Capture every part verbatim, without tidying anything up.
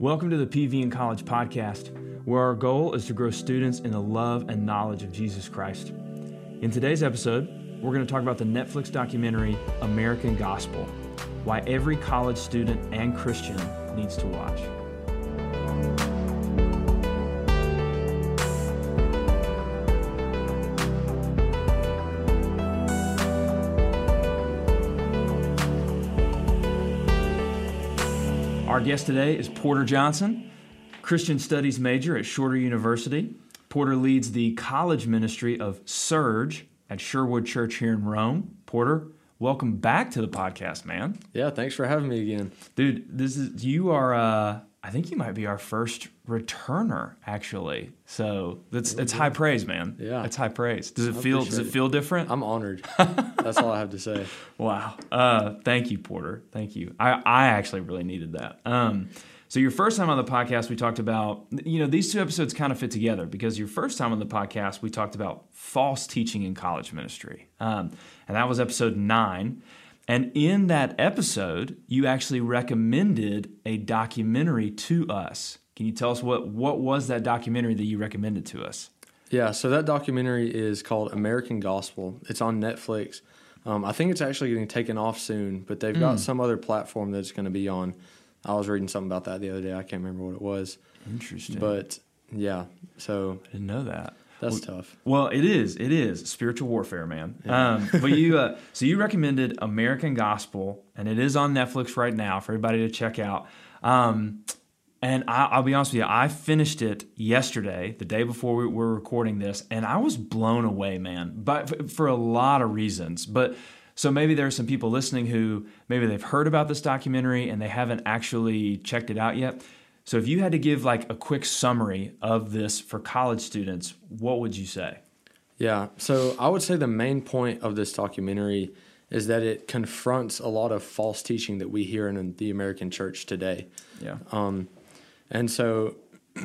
Welcome to the P V in College podcast, where our goal is to grow students in the love and knowledge of Jesus Christ. In today's episode, we're going to talk about the Netflix documentary, American Gospel, why every college student and Christian needs to watch. Our guest today is Porter Johnson, Christian Studies major at Shorter University. Porter leads the college ministry of Surge at Sherwood Church here in Rome. Porter, welcome back to the podcast, man. Yeah, thanks for having me again. Dude, this is you are, uh, I think you might be our first returner, actually. So that's it's high praise, man. Yeah. It's high praise. Does it I feel Does it, it feel different? I'm honored. That's all I have to say. Wow. Uh, thank you, Porter. Thank you. I, I actually really needed that. Um, so your first time on the podcast, we talked about, you know, these two episodes kind of fit together because your first time on the podcast, we talked about false teaching in college ministry. Um, and that was episode nine. And in that episode, you actually recommended a documentary to us. Can you tell us what, what was that documentary that you recommended to us? Yeah, so that documentary is called American Gospel. It's on Netflix. Um, I think it's actually getting taken off soon, but they've got mm. some other platform that it's going to be on. I was reading something about that the other day. I can't remember what it was. Interesting. But, yeah, so... I didn't know that. That's well, tough. Well, it is. It is spiritual warfare, man. Yeah. Um, but you, uh, so you recommended American Gospel, and it is on Netflix right now for everybody to check out. Um, and I, I'll be honest with you, I finished it yesterday, the day before we were recording this, and I was blown away, man. But for a lot of reasons. But so maybe there are some people listening who maybe they've heard about this documentary and they haven't actually checked it out yet. So if you had to give like a quick summary of this for college students, what would you say? Yeah, so I would say the main point of this documentary is that it confronts a lot of false teaching that we hear in the American church today. Yeah. Um, and so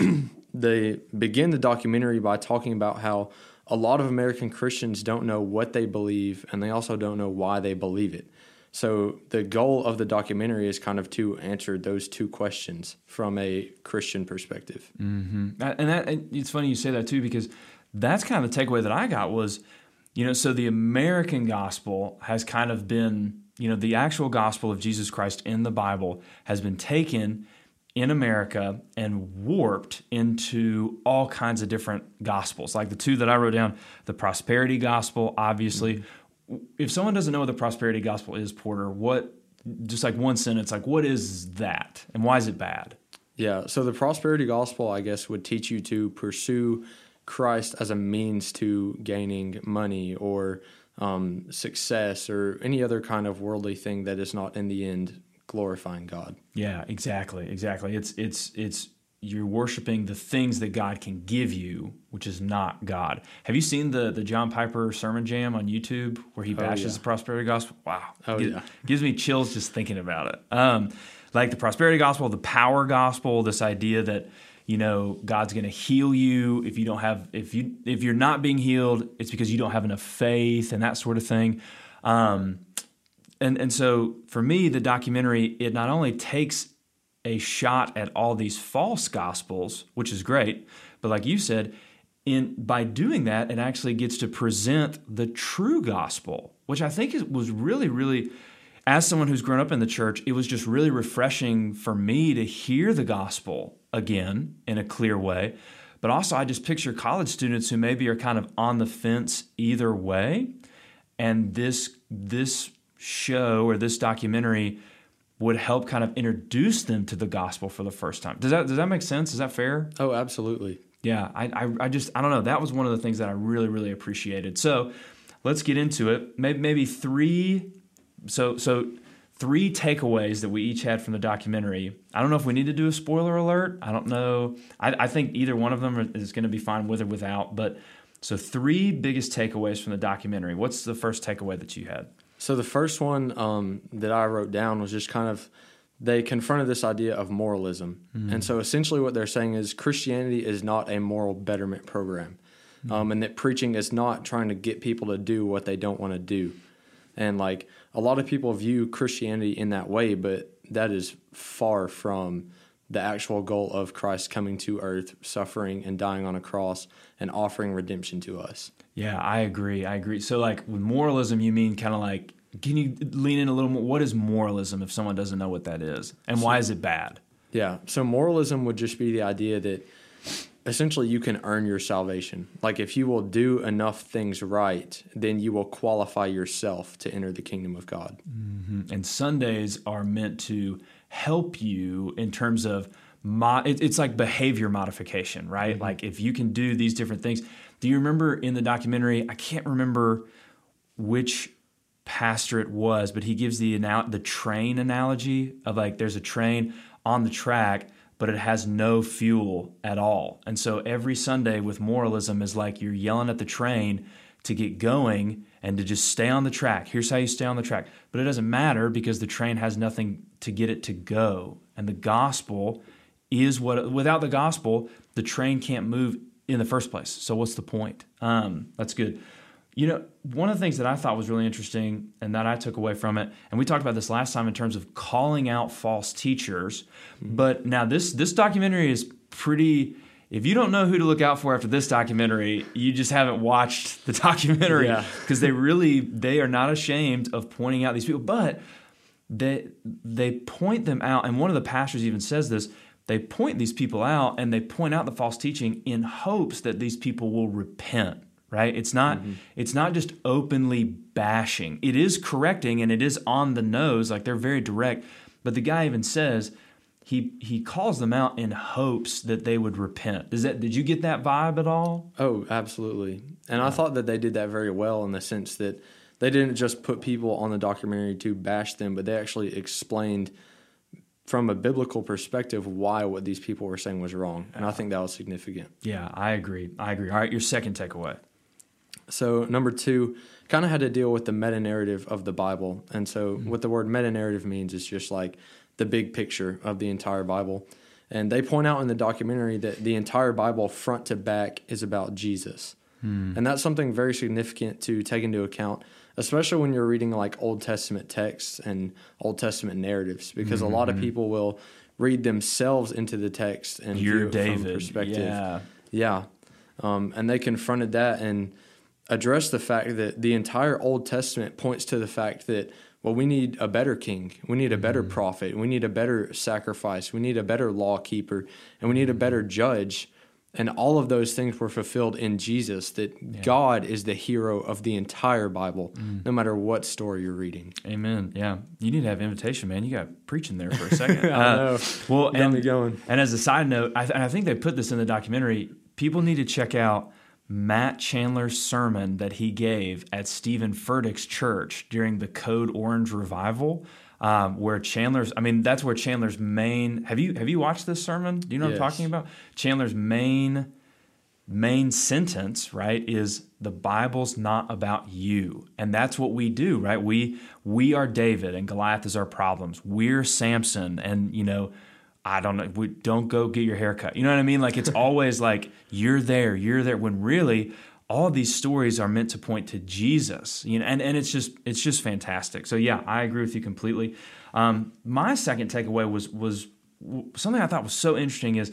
they begin the documentary by talking about how a lot of American Christians don't know what they believe, and they also don't know why they believe it. So the goal of the documentary is kind of to answer those two questions from a Christian perspective. Mm-hmm. And that, it's funny you say that too, because that's kind of the takeaway that I got was, you know, so the American gospel has kind of been, you know, the actual gospel of Jesus Christ in the Bible has been taken in America and warped into all kinds of different gospels. Like the two that I wrote down, the prosperity gospel, obviously. Mm-hmm. If someone doesn't know what the prosperity gospel is, Porter, what, just like one sentence, like what is that and why is it bad? Yeah, so the prosperity gospel, I guess, would teach you to pursue Christ as a means to gaining money or um, success or any other kind of worldly thing that is not in the end glorifying God. Yeah, exactly, exactly. It's it's it's you're worshiping the things that God can give you, which is not God. Have you seen the the John Piper sermon jam on YouTube where he bashes oh, yeah. the prosperity gospel? Wow. Oh, Gives, yeah. gives me chills just thinking about it. Um, like the prosperity gospel, the power gospel, this idea that, you know, God's going to heal you if you don't have, if you if you're not being healed, it's because you don't have enough faith and that sort of thing. Um, and and so for me, the documentary, it not only takes a shot at all these false gospels, which is great, but like you said, in by doing that, it actually gets to present the true gospel, which I think is, was really, really, as someone who's grown up in the church, it was just really refreshing for me to hear the gospel again in a clear way. But also, I just picture college students who maybe are kind of on the fence either way, and this this show or this documentary would help kind of introduce them to the gospel for the first time. Does that does that make sense? Is that fair? Oh, absolutely. Yeah, I, I I just I don't know. That was one of the things that I really really appreciated. So let's get into it. Maybe maybe three. So so three takeaways that we each had from the documentary. I don't know if we need to do a spoiler alert. I don't know. I, I think either one of them is going to be fine with or without. But so three biggest takeaways from the documentary. What's the first takeaway that you had? So the first one um, that I wrote down was just kind of, they confronted this idea of moralism. Mm. And so essentially what they're saying is Christianity is not a moral betterment program. Mm. Um, and that preaching is not trying to get people to do what they don't want to do. And like a lot of people view Christianity in that way, but that is far from the actual goal of Christ coming to earth, suffering and dying on a cross, and offering redemption to us. Yeah, I agree. I agree. So, like, with moralism, you mean kind of like, can you lean in a little more? What is moralism if someone doesn't know what that is? And why is it bad? Yeah, so moralism would just be the idea that essentially you can earn your salvation. Like, if you will do enough things right, then you will qualify yourself to enter the kingdom of God. Mm-hmm. And Sundays are meant to help you in terms of, mo- it, it's like behavior modification, right? Mm-hmm. Like, if you can do these different things. Do you remember in the documentary, I can't remember which pastor it was, but he gives the anal- the train analogy of, like, there's a train on the track, but it has no fuel at all. And so every Sunday with moralism is like you're yelling at the train to get going and to just stay on the track. Here's how you stay on the track. But it doesn't matter because the train has nothing to get it to go. And the gospel is what, without the gospel, the train can't move in the first place. So what's the point? Um, that's good. You know, one of the things that I thought was really interesting and that I took away from it, and we talked about this last time in terms of calling out false teachers, mm-hmm. but now this this documentary is pretty, if you don't know who to look out for after this documentary, you just haven't watched the documentary, because yeah. they really, they are not ashamed of pointing out these people, but they they point them out, and one of the pastors even says this, they point these people out and they point out the false teaching in hopes that these people will repent. Right? It's not mm-hmm. it's not just openly bashing. It is correcting and it is on the nose, like they're very direct. But the guy even says he he calls them out in hopes that they would repent. Does that did you get that vibe at all? Oh, absolutely. And yeah. I thought that they did that very well in the sense that they didn't just put people on the documentary to bash them, but they actually explained from a biblical perspective why what these people were saying was wrong. And I think that was significant. Yeah, I agree. I agree. All right, your second takeaway. So number two kind of had to deal with the meta-narrative of the Bible. And so mm-hmm. what the word meta-narrative means is just like the big picture of the entire Bible. And they point out in the documentary that the entire Bible front to back is about Jesus. Mm. And that's something very significant to take into account, especially when you're reading like Old Testament texts and Old Testament narratives, because mm-hmm. a lot of people will read themselves into the text and You're view it David. from perspective. Yeah. Yeah. Um, and they confronted that and address the fact that the entire Old Testament points to the fact that, well, we need a better king. We need a better mm-hmm. prophet. We need a better sacrifice. We need a better law keeper. And we need a better judge. And all of those things were fulfilled in Jesus, that yeah. God is the hero of the entire Bible, mm. no matter what story you're reading. Amen. Yeah. You need to have invitation, man. You got preaching there for a second. I know. Uh, well, got and, me going. And as a side note, I, th- and I think they put this in the documentary, people need to check out Matt Chandler's sermon that he gave at Stephen Furtick's church during the Code Orange revival, um, where Chandler's, I mean, that's where Chandler's main, have you have you watched this sermon? Do you know yes. what I'm talking about? Chandler's main main sentence, right, is the Bible's not about you. And that's what we do, right? We we are David and Goliath is our problems. We're Samson and, you know, I don't know, we, don't go get your hair cut. You know what I mean? Like, it's always like, you're there, you're there, when really all of these stories are meant to point to Jesus. You know, and, and it's just it's just fantastic. So yeah, I agree with you completely. Um, my second takeaway was was something I thought was so interesting is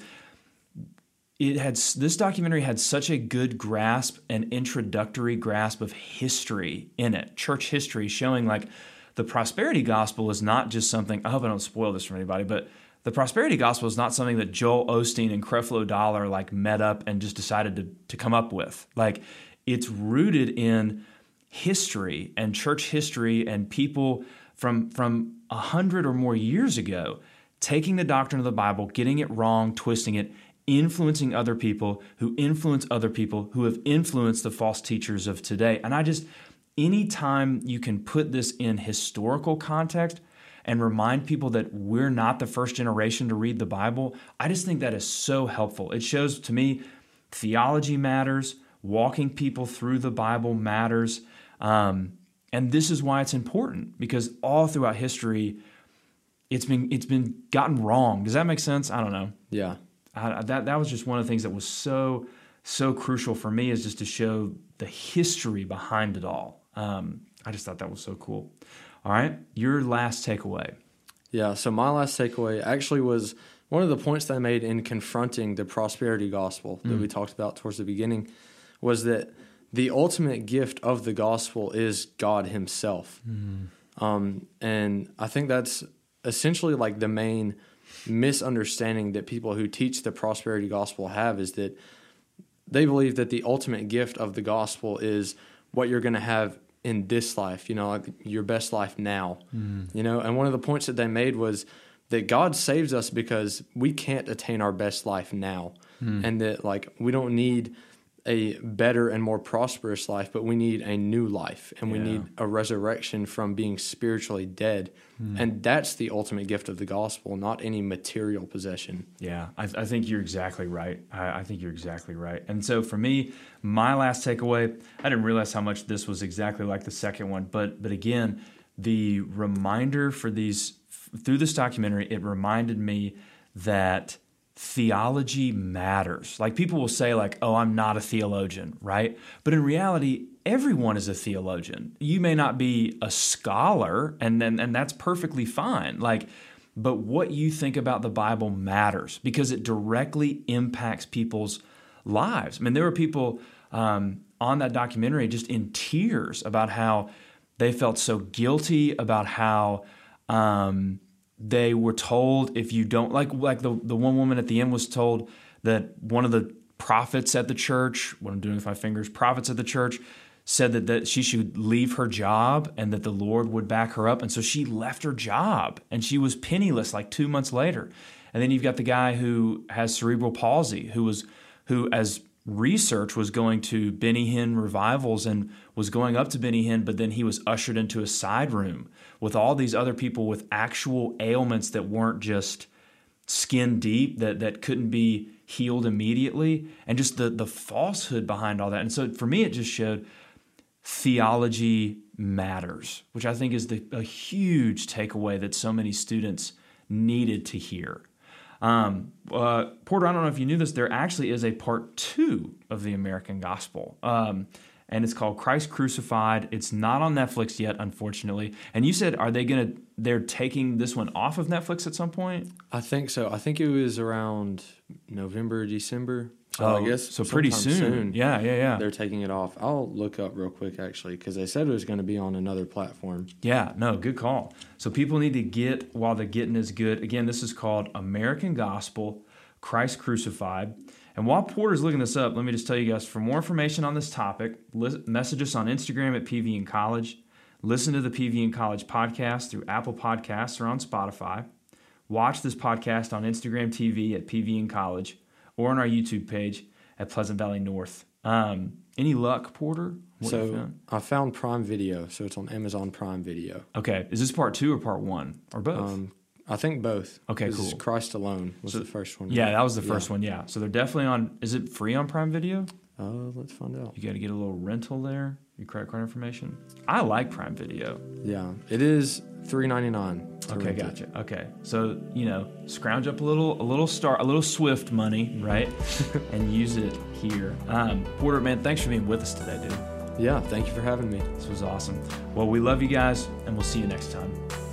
it had this documentary had such a good grasp, an introductory grasp of history in it, church history, showing like the prosperity gospel is not just something, I hope I don't spoil this for anybody, but the prosperity gospel is not something that Joel Osteen and Creflo Dollar like met up and just decided to, to come up with. Like, it's rooted in history and church history and people from from a hundred or more years ago taking the doctrine of the Bible, getting it wrong, twisting it, influencing other people who influence other people who have influenced the false teachers of today. And I just, anytime you can put this in historical context and remind people that we're not the first generation to read the Bible, I just think that is so helpful. It shows, to me, theology matters, walking people through the Bible matters, um, and this is why it's important, because all throughout history, it's been it's been gotten wrong. Does that make sense? I don't know. Yeah. I, that that was just one of the things that was so, so crucial for me, is just to show the history behind it all. Um, I just thought that was so cool. All right, your last takeaway. Yeah, so my last takeaway actually was one of the points they made in confronting the prosperity gospel that Mm. we talked about towards the beginning was that the ultimate gift of the gospel is God himself. Mm. Um, and I think that's essentially like the main misunderstanding that people who teach the prosperity gospel have, is that they believe that the ultimate gift of the gospel is what you're going to have in this life, you know, like your best life now, Mm. you know. And one of the points that they made was that God saves us because we can't attain our best life now. Mm. And that like we don't need a better and more prosperous life, but we need a new life, and we Yeah. need a resurrection from being spiritually dead. Mm. And that's the ultimate gift of the gospel, not any material possession. Yeah, I, I think you're exactly right. I, I think you're exactly right. And so for me, my last takeaway, I didn't realize how much this was exactly like the second one. But but again, the reminder for these, through this documentary, it reminded me that theology matters. Like people will say like, oh, I'm not a theologian, right? But in reality, everyone is a theologian. You may not be a scholar, and then and that's perfectly fine. Like, but what you think about the Bible matters because it directly impacts people's lives. I mean, there were people um, on that documentary just in tears about how they felt so guilty about how um, they were told if you don't, like like the, the one woman at the end was told that one of the prophets at the church, what I'm doing with my fingers, prophets at the church, said that, that she should leave her job and that the Lord would back her up. And so she left her job and she was penniless like two months later. And then you've got the guy who has cerebral palsy, who was who as research was going to Benny Hinn revivals and was going up to Benny Hinn, but then he was ushered into a side room with all these other people with actual ailments that weren't just skin deep, that that couldn't be healed immediately, and just the the falsehood behind all that. And so for me, it just showed theology matters, which I think is the, a huge takeaway that so many students needed to hear. Um, uh, Porter, I don't know if you knew this, there actually is a part two of the American Gospel, um, and it's called Christ Crucified. It's not on Netflix yet, unfortunately. And you said, are they going to, they're taking this one off of Netflix at some point? I think so. I think it was around November, December. So Oh, I guess so pretty sometime soon. Yeah, yeah, yeah. They're taking it off. I'll look up real quick, actually, because they said it was going to be on another platform. Yeah, no, good call. So people need to get while the getting is good. Again, this is called American Gospel, Christ Crucified. And while Porter's looking this up, let me just tell you guys, for more information on this topic, li- message us on Instagram at P V N College. Listen to the P V N College podcast through Apple Podcasts or on Spotify. Watch this podcast on Instagram T V at P V N College or on our YouTube page at Pleasant Valley North. Um, any luck, Porter? What you So found? I found Prime Video, so it's on Amazon Prime Video. Okay, is this part two or part one or both? Um, I think both. Okay, This is cool. Christ Alone was So- the first one. Yeah, that was the Yeah. first one. Yeah, so they're definitely on. Is it free on Prime Video? Uh, let's find out. You got to get a little rental there. Your credit card information. I like Prime Video. Yeah, it is three ninety nine. Okay, gotcha. Okay, so you know, scrounge up a little, a little star, a little Swift money, right, and use it here. Um, Porter, man, thanks for being with us today, dude. Yeah, thank you for having me. This was awesome. Well, we love you guys, and we'll see you next time.